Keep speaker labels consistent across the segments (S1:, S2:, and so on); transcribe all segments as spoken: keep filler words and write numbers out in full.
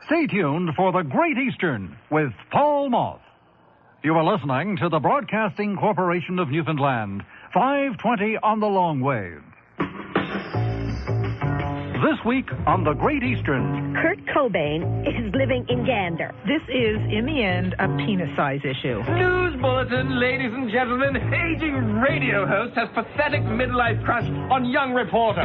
S1: Stay tuned for The Great Eastern with Paul Moss. You are listening to the Broadcasting Corporation of Newfoundland, five twenty on the long wave. This week on The Great Eastern,
S2: Kurt Cobain is living in Gander.
S3: This is, in the end, a penis-size issue.
S4: News bulletin, ladies and gentlemen. Aging radio host has pathetic midlife crush on young reporter.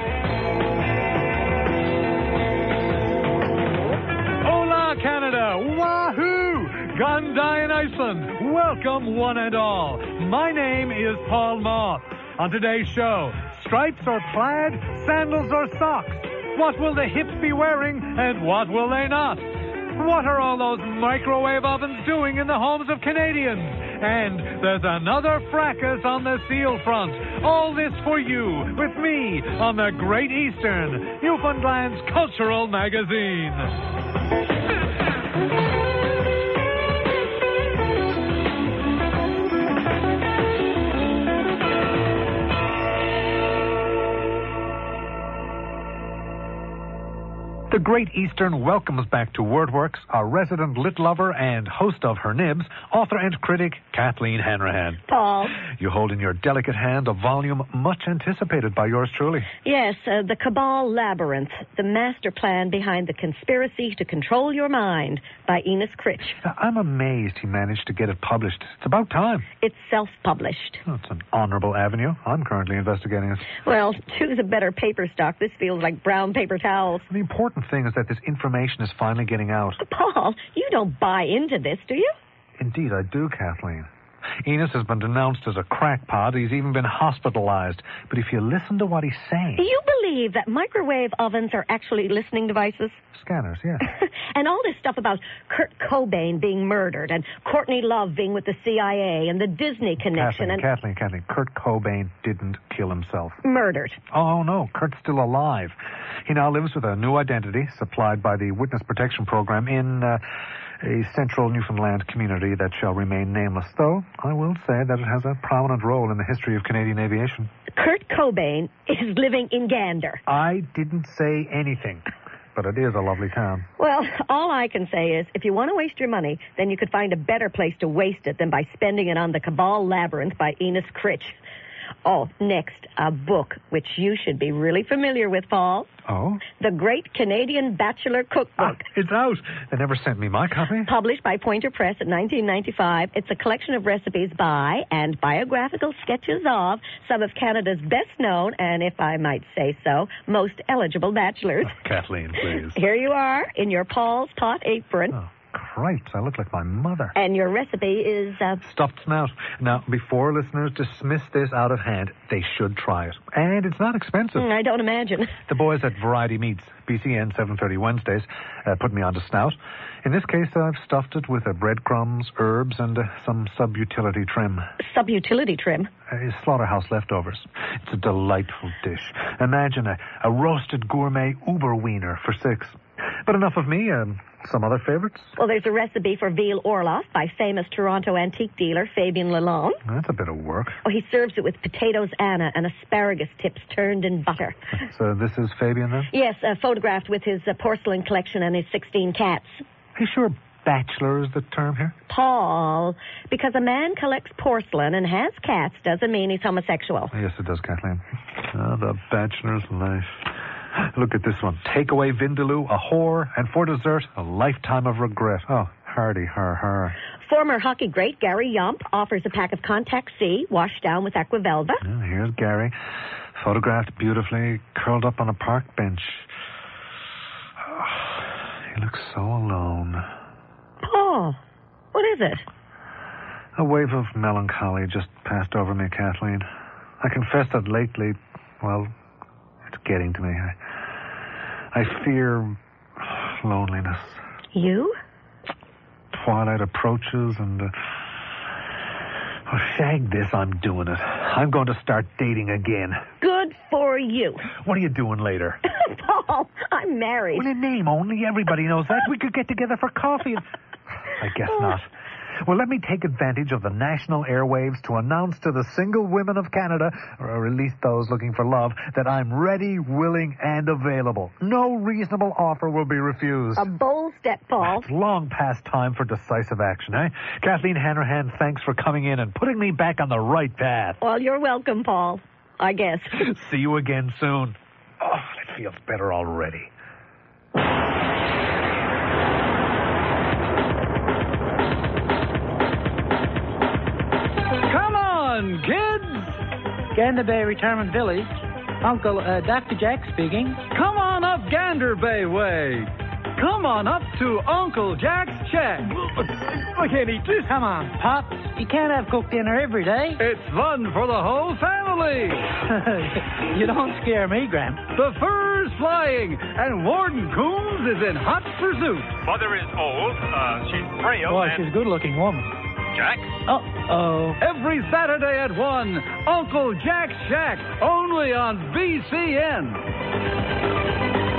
S5: Hola, Canada! Wahoo! G'day in Iceland! Welcome, one and all. My name is Paul Moss. On today's show, stripes or plaid, sandals or socks? What will the hips be wearing and what will they not? What are all those microwave ovens doing in the homes of Canadians? And there's another fracas on the seal front. All this for you, with me, on the Great Eastern, Newfoundland's cultural magazine.
S6: The Great Eastern welcomes back to WordWorks our resident lit lover and host of Her Nibs, author and critic Kathleen Hanrahan.
S2: Paul.
S6: You hold in your delicate hand a volume much anticipated by yours truly.
S2: Yes, uh, The Cabal Labyrinth, the master plan behind the conspiracy to control your mind by Enos Critch.
S6: Now, I'm amazed he managed to get it published. It's about time.
S2: It's self-published.
S6: Oh, it's an honorable avenue. I'm currently investigating it.
S2: Well, choose a better paper stock. This feels like brown paper towels.
S6: The important thing is that this information is finally getting out.
S2: Paul, you don't buy into this, do you?
S6: Indeed, I do, Kathleen. Enos has been denounced as a crackpot. He's even been hospitalized. But if you listen to what he's saying...
S2: Do you believe that microwave ovens are actually listening devices?
S6: Scanners, yes.
S2: And all this stuff about Kurt Cobain being murdered and Courtney Love being with the C I A and the Disney connection
S6: Kathleen,
S2: and...
S6: Kathleen, Kathleen, Kurt Cobain didn't kill himself.
S2: Murdered.
S6: Oh, no, Kurt's still alive. He now lives with a new identity supplied by the Witness Protection Program in... Uh, a central Newfoundland community that shall remain nameless, though I will say that it has a prominent role in the history of Canadian aviation.
S2: Kurt Cobain is living in Gander.
S6: I didn't say anything, but it is a lovely town.
S2: Well, all I can say is, if you want to waste your money, then you could find a better place to waste it than by spending it on The Cabal Labyrinth by Enos Critch. Oh, next, a book, which you should be really familiar with, Paul.
S6: Oh?
S2: The Great Canadian Bachelor Cookbook.
S6: Ah, it's out. They never sent me my copy.
S2: Published by Pointer Press in nineteen ninety-five. It's a collection of recipes by and biographical sketches of some of Canada's best-known, and if I might say so, most eligible bachelors.
S6: Oh, Kathleen, please.
S2: Here you are, in your Paul's Pot apron.
S6: Oh. Cripes, I look like my mother.
S2: And your recipe is... Uh...
S6: Stuffed snout. Now, before listeners dismiss this out of hand, they should try it. And it's not expensive.
S2: I don't imagine.
S6: The boys at Variety Meats, B C N seven thirty Wednesdays, uh, put me on to snout. In this case, I've stuffed it with uh, breadcrumbs, herbs, and uh, some sub-utility trim.
S2: Sub-utility trim?
S6: Uh, slaughterhouse leftovers. It's a delightful dish. Imagine a, a roasted gourmet Uber wiener for six. But enough of me. Um, some other favorites?
S2: Well, there's a recipe for veal orloff by famous Toronto antique dealer Fabien Lalonde.
S6: That's a bit of work.
S2: Oh, he serves it with potatoes Anna and asparagus tips turned in butter.
S6: So this is Fabien, then?
S2: Yes, uh, photographed with his uh, porcelain collection and his sixteen cats.
S6: Are you sure bachelor is the term here?
S2: Paul, because a man collects porcelain and has cats doesn't mean he's homosexual.
S6: Yes, it does, Kathleen. Oh, the bachelor's life. Look at this one. Takeaway vindaloo, a whore, and for dessert, a lifetime of regret. Oh, hardy, har, har.
S2: Former hockey great Gary Yump offers a pack of Contact C washed down with Aquavelva.
S6: Well, here's Gary, photographed beautifully, curled up on a park bench. Oh, he looks so alone.
S2: Paul, what is it?
S6: A wave of melancholy just passed over me, Kathleen. I confess that lately, well... it's getting to me. I, I fear loneliness.
S2: You?
S6: Twilight approaches and... Uh, oh, shag this, I'm doing it. I'm going to start dating again.
S2: Good for you.
S6: What are you doing later?
S2: Paul, I'm married.
S6: Well, in name only. Everybody knows that. We could get together for coffee. And... I guess not. Well, let me take advantage of the national airwaves to announce to the single women of Canada, or at least those looking for love, that I'm ready, willing, and available. No reasonable offer will be refused.
S2: A bold step, Paul.
S6: It's long past time for decisive action, eh? Kathleen Hanrahan, thanks for coming in and putting me back on the right path.
S2: Well, you're welcome, Paul. I guess.
S6: See you again soon. Oh, it feels better already.
S5: Come on, kids!
S7: Gander Bay Retirement Village. Uncle, uh, Doctor Jack speaking.
S5: Come on up Gander Bay way. Come on up to Uncle Jack's Shack. I can't eat this.
S7: Come on, Pops. You can't have cooked dinner every day.
S5: It's fun for the whole family.
S7: You don't scare me, Gramp.
S5: The fur's flying, and Warden Coombs is in hot pursuit.
S8: Mother is old. Uh, she's frail.
S7: Boy,
S8: and...
S7: she's a good-looking woman.
S8: Jack?
S7: Uh-oh.
S5: Every Saturday at one, Uncle Jack's Shack, only on B C N.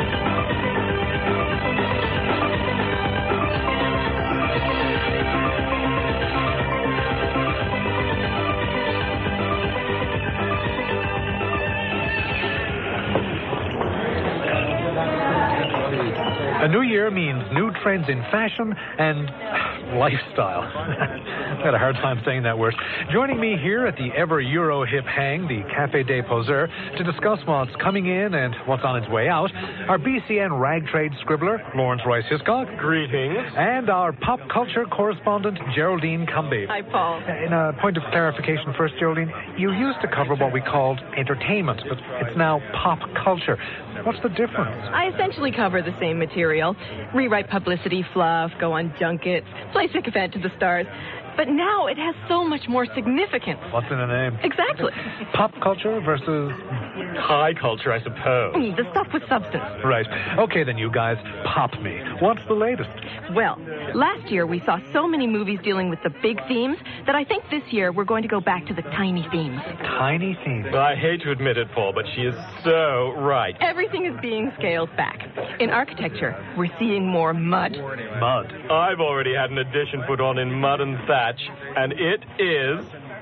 S6: A new year means new trends in fashion and lifestyle. I had a hard time saying that word. Joining me here at the ever Euro hip hang, the Café des Poseurs, to discuss what's coming in and what's on its way out, our B C N rag trade scribbler, Lawrence Royce Hiscock.
S4: Greetings.
S6: And our pop culture correspondent, Geraldine Cumby.
S3: Hi, Paul.
S6: In a point of clarification first, Geraldine, you used to cover what we called entertainment, but it's now pop culture. What's the difference?
S3: I essentially cover the same material. Rewrite publicity fluff, go on junkets, play sycophant to the stars. But now it has so much more significance.
S6: What's in a name?
S3: Exactly.
S6: Pop culture versus...
S4: High culture, I suppose.
S3: Mm, The stuff with substance.
S6: Right. Okay, then, you guys, pop me. What's the latest?
S3: Well, last year we saw so many movies dealing with the big themes that I think this year we're going to go back to the tiny themes.
S6: Tiny themes.
S4: I hate to admit it, Paul, but she is so right.
S3: Everything is being scaled back. In architecture, we're seeing more mud.
S6: Mud.
S4: I've already had an addition put on in mud and thatch, and it is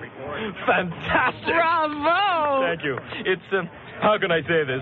S4: fantastic.
S3: Bravo!
S4: Thank you. It's, um, how can I say this?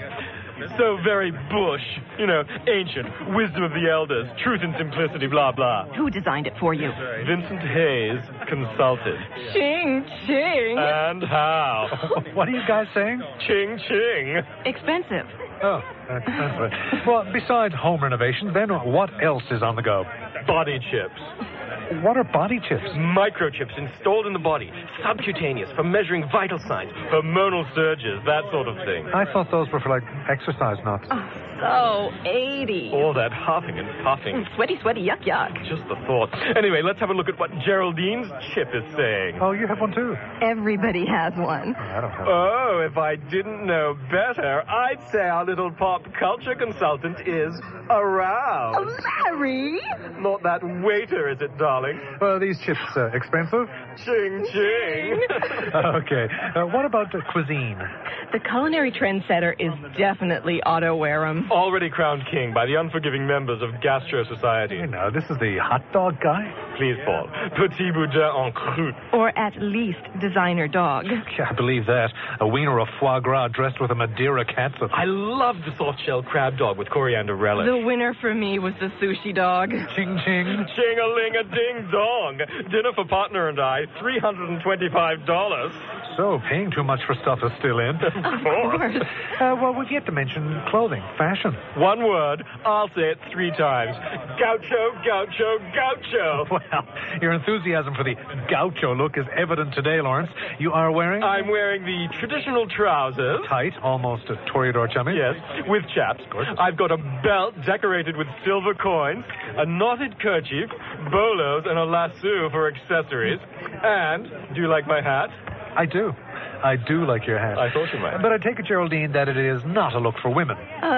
S4: So very bush. You know, ancient, wisdom of the elders, truth and simplicity, blah, blah.
S3: Who designed it for you?
S4: Vincent Hayes consulted.
S3: Ching, ching.
S4: And how?
S6: What are you guys saying?
S4: Ching, ching.
S3: Expensive.
S6: Oh, that's, that's right. Well, besides home renovations, then what else is on the go?
S4: Body chips.
S6: What are body chips?
S4: Microchips installed in the body. Subcutaneous for measuring vital signs, hormonal surges, that sort of thing.
S6: I thought those were for, like, exercise nuts.
S3: Oh, so eighty.
S4: All that huffing and puffing.
S3: Mm, Sweaty, sweaty, yuck, yuck.
S4: Just the thought. Anyway, let's have a look at what Geraldine's chip is saying.
S6: Oh, you have one, too?
S3: Everybody has one.
S6: I don't have one.
S4: Oh, if I didn't know better, I'd say our little pop culture consultant is around.
S3: Larry?
S4: Not that waiter, is it, darling?
S6: Are these chips uh, expensive?
S4: Ching, ching.
S6: Okay. Uh, what about the cuisine?
S3: The culinary trendsetter is definitely Otto Wareham.
S4: Already crowned king by the unforgiving members of Gastro Society.
S6: You know, this is the hot dog guy?
S4: Please, Paul. Petit boudin en croûte.
S3: Or at least designer dog.
S6: Yeah, I believe that. A wiener of foie gras dressed with a Madeira catsup.
S4: I love the soft-shell crab dog with coriander relish.
S3: The winner for me was the sushi dog.
S6: Ching ching.
S4: Ching-a-ling-a-ding-dong. Dinner for partner and I, three hundred twenty-five dollars.
S6: So, paying too much for stuff is still in.
S3: Of course.
S6: Uh, well, we've yet to mention clothing, fashion.
S4: One word, I'll say it three times. Gaucho, gaucho, gaucho.
S6: Well, your enthusiasm for the gaucho look is evident today, Lawrence. You are wearing?
S4: I'm wearing the traditional trousers.
S6: Tight, almost a Toreador chummy.
S4: Yes, with chaps.
S6: Gorgeous.
S4: I've got a belt decorated with silver coins, a knotted kerchief, bolos, and a lasso for accessories. And, do you like my hat?
S6: I do. I do like your hat.
S4: I thought you might.
S6: But I take it, Geraldine, that it is not a look for women.
S3: Uh,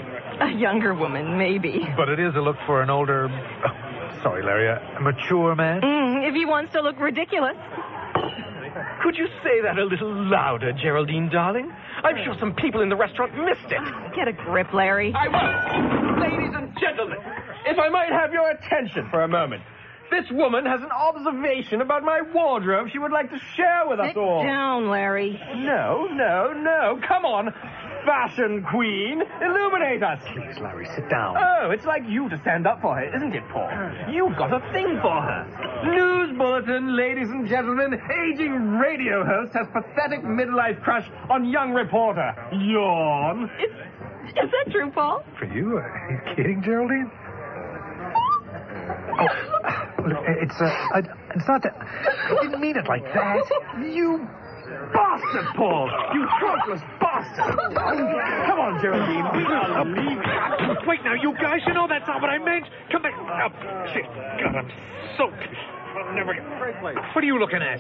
S3: a younger woman, maybe.
S6: But it is a look for an older... Oh, sorry, Larry, a mature man.
S3: Mm, if he wants to look ridiculous.
S4: Could you say that a little louder, Geraldine, darling? I'm sure some people in the restaurant missed it.
S3: Get a grip, Larry.
S4: I will. Ladies and gentlemen, if I might have your attention for a moment. This woman has an observation about my wardrobe she would like to share with us
S2: Sit
S4: all.
S2: down, Larry.
S4: No, no, no. Come on, fashion queen. Illuminate us.
S6: Please, Larry, sit down.
S4: Oh, it's like you to stand up for her, isn't it, Paul? You've got a thing for her. News bulletin, ladies and gentlemen. Aging radio host has pathetic midlife crush on young reporter. Yawn.
S3: Is, is that true, Paul?
S6: For you? Are you kidding, Geraldine? Oh, look, it's, uh, I, it's not that... I didn't mean it like that.
S4: You bastard, Paul. You throatless bastard. Come on, Geraldine. We are leaving.
S5: Wait now, you guys, you know that's not what I meant. Come back. Oh, shit. God, I'm soaked. I'll never get... What are you looking at?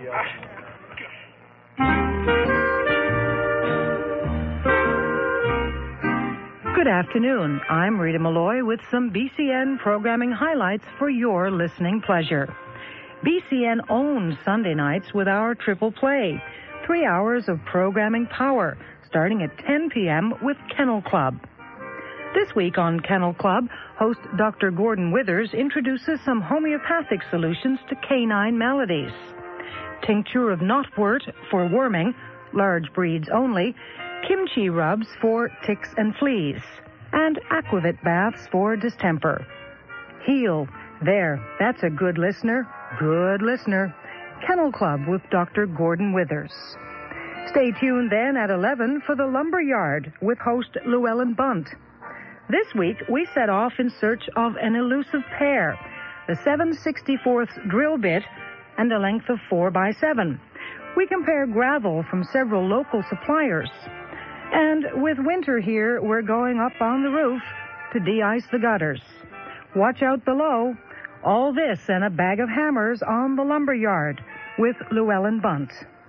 S9: Good afternoon. I'm Rita Malloy with some B C N programming highlights for your listening pleasure. B C N owns Sunday nights with our triple play. Three hours of programming power, starting at ten p.m. with Kennel Club. This week on Kennel Club, host Doctor Gordon Withers introduces some homeopathic solutions to canine maladies. Tincture of knotwort for worming, large breeds only, kimchi rubs for ticks and fleas, and aquavit baths for distemper. Heal. There, that's a good listener. Good listener. Kennel Club with Doctor Gordon Withers. Stay tuned then at eleven for the Lumber Yard with host Llewellyn Bunt. This week, we set off in search of an elusive pair, the seven sixty-fourth drill bit and a length of four by seven. We compare gravel from several local suppliers. And with winter here, we're going up on the roof to de-ice the gutters. Watch out below. All this and a bag of hammers on the lumber yard with Llewellyn Bunt.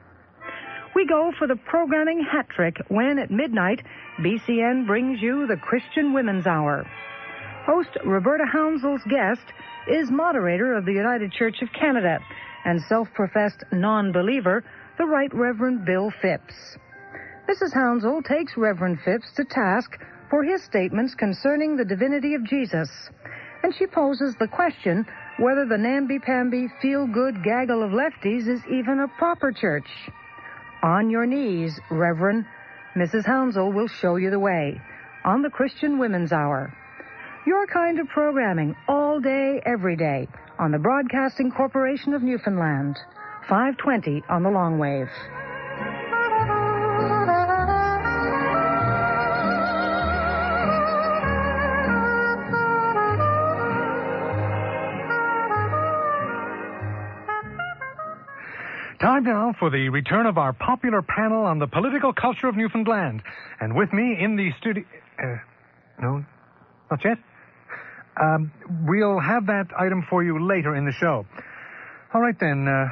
S9: We go for the programming hat trick when at midnight, B C N brings you the Christian Women's Hour. Host Roberta Hounsel's guest is moderator of the United Church of Canada and self-professed non-believer, the Right Reverend Bill Phipps. Missus Hounsel takes Reverend Phipps to task for his statements concerning the divinity of Jesus, and she poses the question whether the namby-pamby, feel-good gaggle of lefties is even a proper church. On your knees, Reverend. Missus Hounsel will show you the way on the Christian Women's Hour. Your kind of programming all day, every day on the Broadcasting Corporation of Newfoundland, five twenty on the long wave.
S6: Time now for the return of our popular panel on the political culture of Newfoundland. And with me in the studio... Uh, no, not yet. Um, we'll have that item for you later in the show. All right, then. Uh,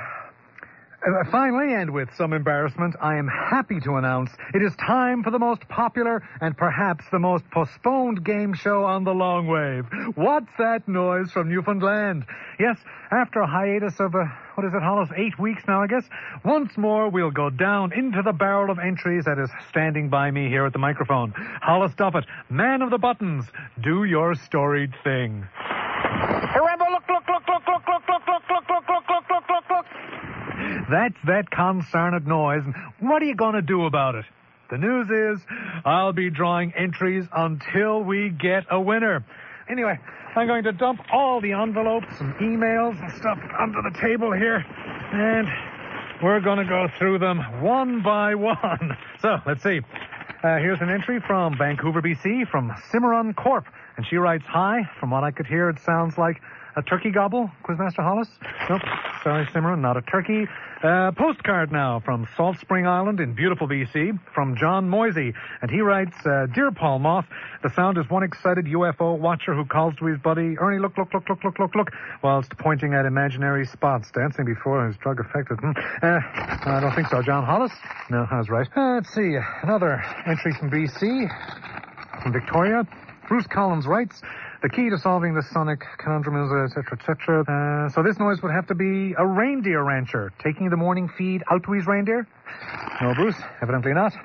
S6: uh, finally, and with some embarrassment, I am happy to announce it is time for the most popular and perhaps the most postponed game show on the long wave. What's that noise from Newfoundland? Yes, after a hiatus of... Uh, What is it, Hollis? Eight weeks now, I guess? Once more, we'll go down into the barrel of entries that is standing by me here at the microphone. Hollis Duffett, man of the buttons, do your storied thing.
S8: Remember, look, look, look, look, look, look, look, look, look, look, look, look, look, look, look.
S6: That's that concerned noise. And what are you going to do about it? The news is I'll be drawing entries until we get a winner. Anyway, I'm going to dump all the envelopes and emails and stuff onto the table here, and we're going to go through them one by one. So, let's see. Uh, here's an entry from Vancouver, B C, from Cimarron Corp, and she writes, "Hi, from what I could hear, it sounds like a turkey gobble, Quizmaster Hollis." Nope, sorry, Cimarron, not a turkey. Uh, postcard now from Salt Spring Island in beautiful B C, from John Moisey, and he writes, uh, "Dear Paul Moth, the sound is one excited U F O watcher who calls to his buddy, Ernie, look, look, look, look, look, look, look, whilst pointing at imaginary spots, dancing before his drug affected." Hmm. Uh, I don't think so. John Hollis? No, I was right. Uh, let's see, another entry from B C, from Victoria. Bruce Collins writes, "The key to solving the sonic conundrum is, et cetera, et cetera. Uh, so this noise would have to be a reindeer rancher taking the morning feed out to his reindeer?" No, Bruce, evidently not.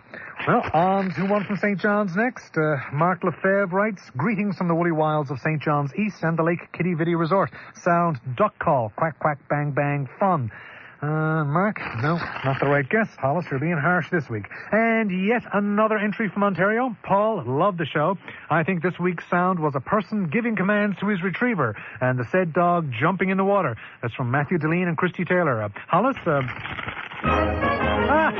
S6: Well, on to one from Saint John's next. Uh, Mark Lefebvre writes, greetings from the woolly wilds of Saint John's East and the Lake Kitty Video Resort. Sound, duck call, quack, quack, bang, bang, fun. Uh, Mark, no, not the right guess. Hollis, you're being harsh this week. And yet another entry from Ontario. Paul, loved the show. I think this week's sound was a person giving commands to his retriever and the said dog jumping in the water. That's from Matthew Deline and Christy Taylor. Uh, Hollis, uh... ah!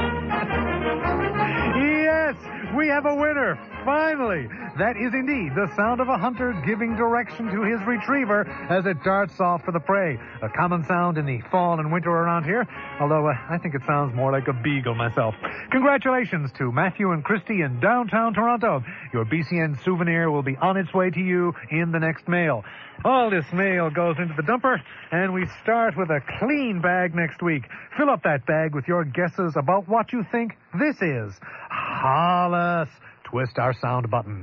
S6: Yes, we have a winner. Finally, that is indeed the sound of a hunter giving direction to his retriever as it darts off for the prey. A common sound in the fall and winter around here, although uh, I think it sounds more like a beagle myself. Congratulations to Matthew and Christy in downtown Toronto. Your B C N souvenir will be on its way to you in the next mail. All this mail goes into the dumper, and we start with a clean bag next week. Fill up that bag with your guesses about what you think this is. Hollis. Twist our sound button.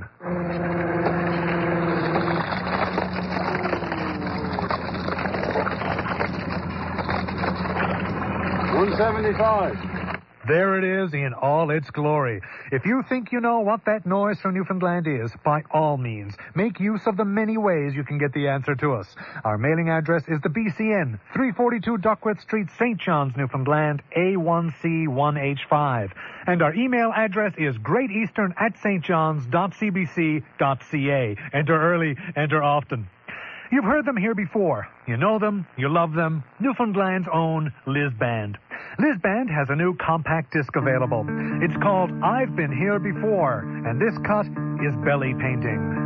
S10: one seventy-five.
S6: There it is in all its glory. If you think you know what that noise from Newfoundland is, by all means, make use of the many ways you can get the answer to us. Our mailing address is the B C N, three forty-two Duckworth Street, Saint John's, Newfoundland, A one C one H five. And our email address is greateastern at stjohns.cbc.ca. Enter early, enter often. You've heard them here before. You know them, you love them. Newfoundland's own Liz Band. Liz Band has a new compact disc available. It's called I've Been Here Before, and this cut is Belly Painting.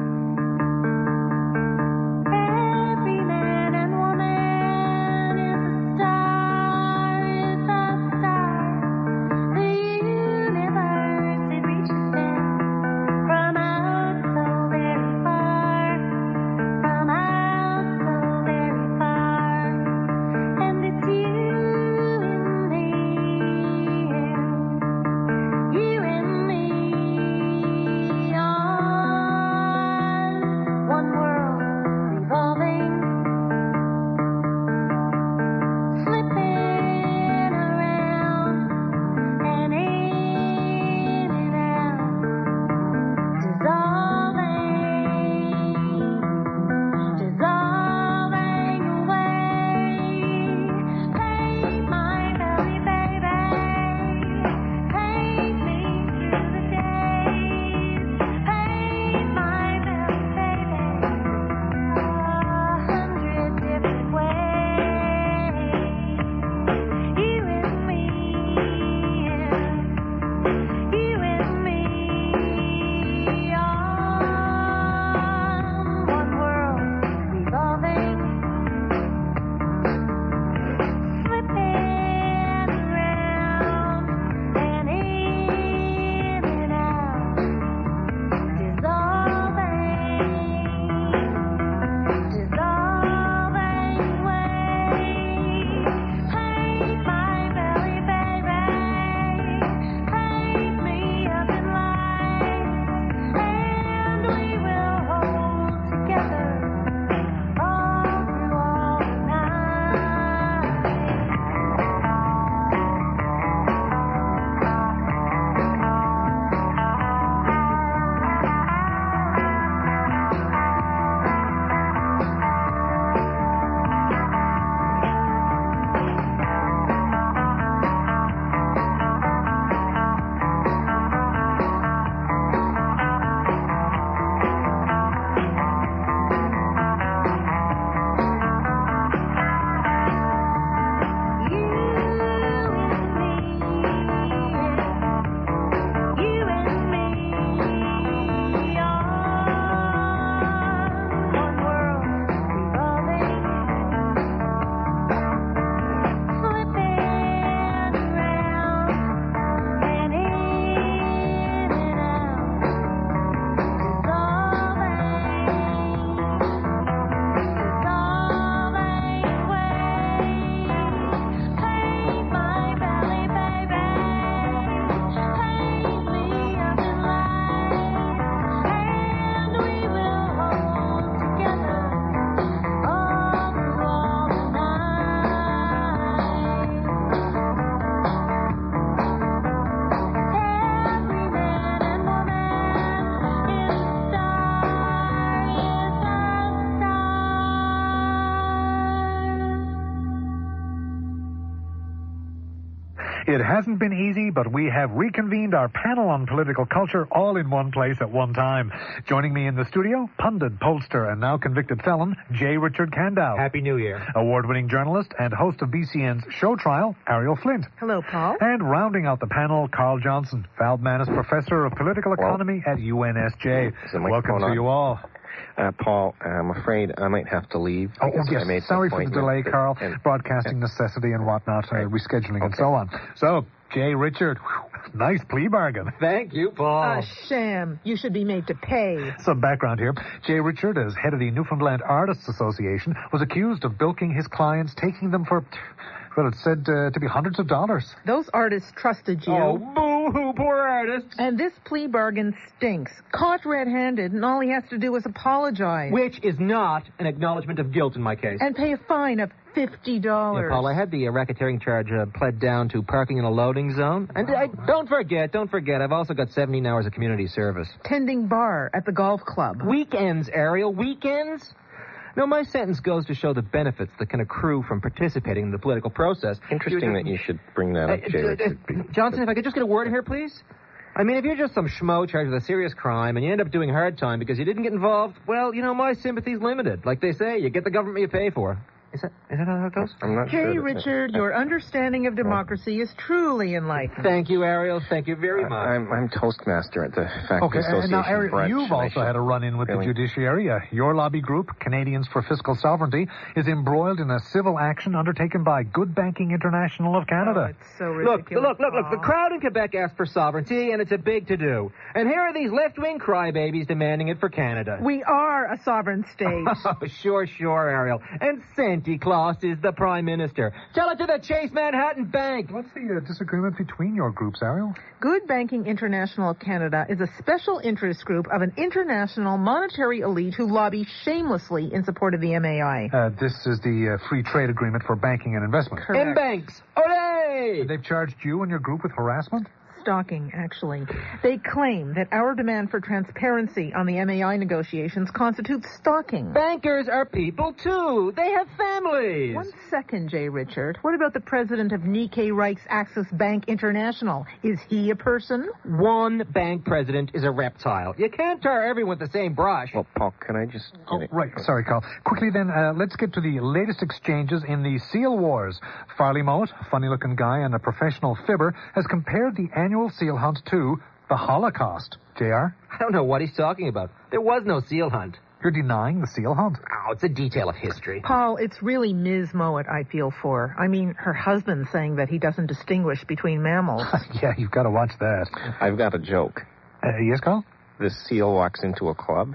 S6: It hasn't been easy, but we have reconvened our panel on political culture all in one place at one time. Joining me in the studio, pundit, pollster, and now convicted felon, J. Richard Kandow.
S11: Happy New Year.
S6: Award-winning journalist and host of B C N's Show Trial, Ariel Flint.
S9: Hello, Paul.
S6: And rounding out the panel, Carl Johnson, Valdmanis Professor of Political Economy at U N S J. Welcome to you all.
S12: Uh, Paul, I'm afraid I might have to leave.
S6: Oh, yes.
S12: I made
S6: Sorry for the delay, Carl. And, Broadcasting and, necessity and whatnot, uh, rescheduling okay. and so on. So, J. Richard, whew, nice plea bargain.
S11: Thank you, Paul.
S9: A sham. You should be made to pay.
S6: Some background here. J. Richard, as head of the Newfoundland Artists Association, was accused of bilking his clients, taking them for... Well, it's said uh, to be hundreds of dollars.
S9: Those artists trusted you.
S11: Oh, boo-hoo, poor artists.
S9: And this plea bargain stinks. Caught red-handed, and all he has to do is apologize.
S11: Which is not an acknowledgement of guilt in my case.
S9: And pay a fine of fifty dollars.
S11: Yeah, Paul, I had the uh, racketeering charge uh, pled down to parking in a loading zone. And I, don't forget, don't forget, I've also got seventeen hours of community service.
S9: Tending bar at the golf club.
S11: Weekends, Ariel, weekends? No, my sentence goes to show the benefits that can accrue from participating in the political process.
S12: Interesting that you should bring that up,
S11: uh,
S12: Jay.
S11: Uh, uh, Johnson, if I could just get a word in here, please? I mean, if you're just some schmo charged with a serious crime and you end up doing hard time because you didn't get involved, well, you know, my sympathy's limited. Like they say, you get the government you pay for. Is that, is that how it goes?
S12: I'm not
S9: Jay,
S12: sure.
S9: Richard, your understanding of democracy is truly enlightened.
S11: Thank you, Ariel. Thank you very much.
S12: Uh, I'm, I'm Toastmaster at the Faculty
S6: Okay,
S12: Association.
S6: and now, Ariel, you've also had a run-in with really? the judiciary. Uh, your lobby group, Canadians for Fiscal Sovereignty, is embroiled in a civil action undertaken by Good Banking International of Canada.
S9: Oh, it's so ridiculous.
S11: Look, look, look, look. The crowd in Quebec asked for sovereignty, and it's a big to-do. And here are these left-wing crybabies demanding it for Canada.
S9: We are a sovereign state.
S11: Oh, sure, sure, Ariel. And Santa Claus is the Prime Minister. Tell it to the Chase Manhattan Bank.
S6: What's the uh, disagreement between your groups, Ariel?
S9: Good Banking International of Canada is a special interest group of an international monetary elite who lobby shamelessly in support of the M A I.
S6: Uh, this is the uh, free trade agreement for banking and investment.
S9: Correct.
S11: And banks. Hooray!
S6: They've charged you and your group with harassment?
S9: Stalking, actually. They claim that our demand for transparency on the M A I negotiations constitutes stalking.
S11: Bankers are people, too. They have families.
S9: One second, J. Richard. What about the president of Nikkei Reich's Axis Bank International? Is he a person?
S11: One bank president is a reptile. You can't tar everyone with the same brush.
S12: Well, Paul, can I just...
S6: Oh, right. Sorry, Carl. Quickly, then, uh, let's get to the latest exchanges in the seal wars. Farley Moat, funny-looking guy and a professional fibber, has compared the annual seal hunt to the Holocaust. J R?
S11: I don't know what he's talking about. There was no seal hunt.
S6: You're denying the seal hunt?
S11: Oh, it's a detail of history.
S9: Paul, it's really Miz Mowat I feel for. I mean, her husband saying that he doesn't distinguish between mammals.
S6: Yeah, you've got to watch that.
S12: I've got a joke.
S6: Uh, yes, Carl?
S12: This seal walks into a club.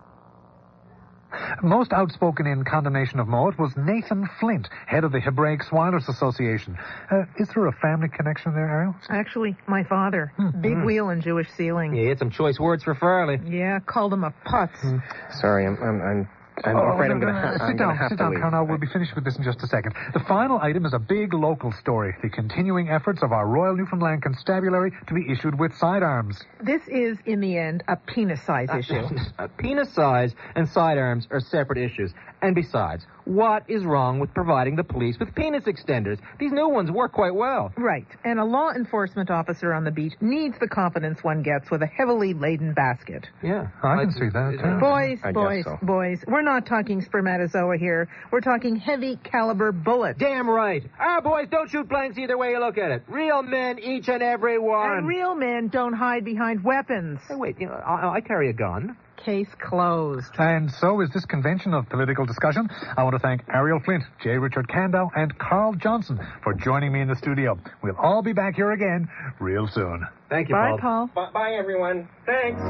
S6: Most outspoken in condemnation of Mowat was Nathan Flint, head of the Hebraic Swiners Association. Uh, is there a family connection there, Ariel?
S9: Actually, my father. Hmm. Big hmm. wheel and Jewish ceiling.
S11: Yeah, he had some choice words for Farley.
S9: Yeah, called him a putz. Hmm.
S12: Sorry, I'm... I'm, I'm... I'm
S6: oh,
S12: afraid
S6: no,
S12: I'm going
S6: no,
S12: to
S6: no,
S12: ha-
S6: Sit down,
S12: have
S6: sit
S12: to
S6: down,
S12: leave.
S6: Carl. Now, we'll be finished with this in just a second. The final item is a big local story. The continuing efforts of our Royal Newfoundland Constabulary to be issued with sidearms.
S9: This is, in the end, a penis size
S11: uh,
S9: issue.
S11: uh, penis size and sidearms are separate issues. And besides, what is wrong with providing the police with penis extenders? These new ones work quite well.
S9: Right. And a law enforcement officer on the beat needs the confidence one gets with a heavily laden basket.
S11: Yeah.
S6: I can see that.
S9: Uh, boys,
S12: I
S9: boys,
S12: so.
S9: boys, we're not talking spermatozoa here. We're talking heavy caliber bullets.
S11: Damn right. Our boys don't shoot blanks either way you look at it. Real men, each and every one.
S9: And real men don't hide behind weapons.
S11: Hey, wait, you know, I, I carry a gun.
S9: Case closed.
S6: And so is this convention of political discussion. I want to thank Ariel Flint, J. Richard Kandow, and Carl Johnson for joining me in the studio. We'll all be back here again real soon.
S11: Thank you,
S9: Bye,
S11: Paul.
S9: Paul.
S12: B- bye, everyone. Thanks.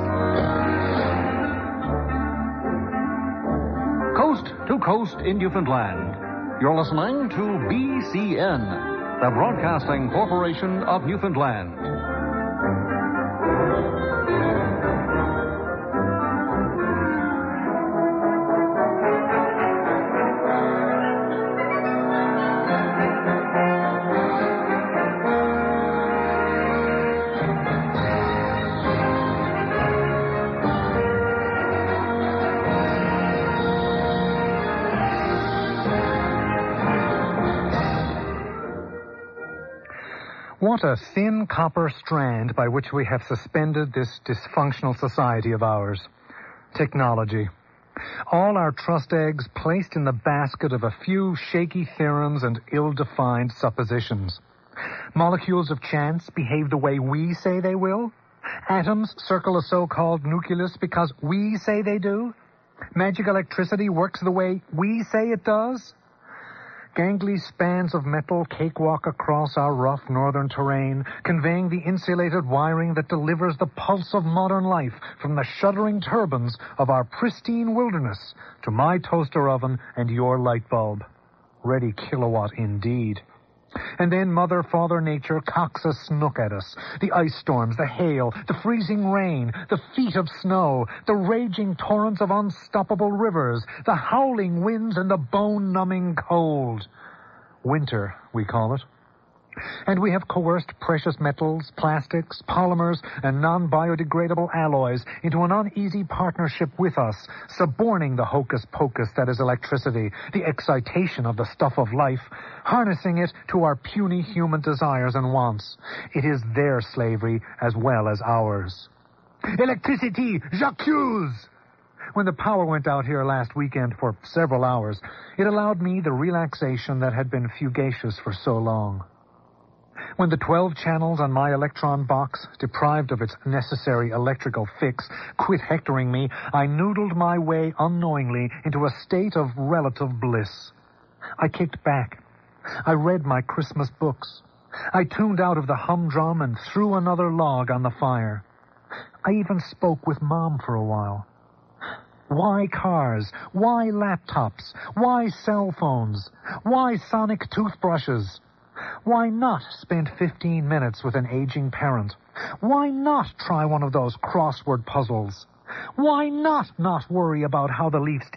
S1: Coast to coast in Newfoundland. You're listening to B C N, the Broadcasting Corporation of Newfoundland.
S6: What a thin copper strand by which we have suspended this dysfunctional society of ours. Technology. All our trust eggs placed in the basket of a few shaky theorems and ill-defined suppositions. Molecules of chance behave the way we say they will. Atoms circle a so-called nucleus because we say they do. Magic electricity works the way we say it does. Gangly spans of metal cakewalk across our rough northern terrain, conveying the insulated wiring that delivers the pulse of modern life from the shuddering turbines of our pristine wilderness to my toaster oven and your light bulb. Ready kilowatt indeed. And then Mother, Father Nature cocks a snook at us. The ice storms, the hail, the freezing rain, the feet of snow, the raging torrents of unstoppable rivers, the howling winds and the bone-numbing cold. Winter, we call it. And we have coerced precious metals, plastics, polymers, and non-biodegradable alloys into an uneasy partnership with us, suborning the hocus-pocus that is electricity, the excitation of the stuff of life, harnessing it to our puny human desires and wants. It is their slavery as well as ours. Electricity, j'accuse! When the power went out here last weekend for several hours, it allowed me the relaxation that had been fugacious for so long. When the twelve channels on my electron box, deprived of its necessary electrical fix, quit hectoring me, I noodled my way unknowingly into a state of relative bliss. I kicked back. I read my Christmas books. I tuned out of the humdrum and threw another log on the fire. I even spoke with Mom for a while. Why cars? Why laptops? Why cell phones? Why sonic toothbrushes? Why not spend fifteen minutes with an aging parent? Why not try one of those crossword puzzles? Why not not worry about how the Leafs...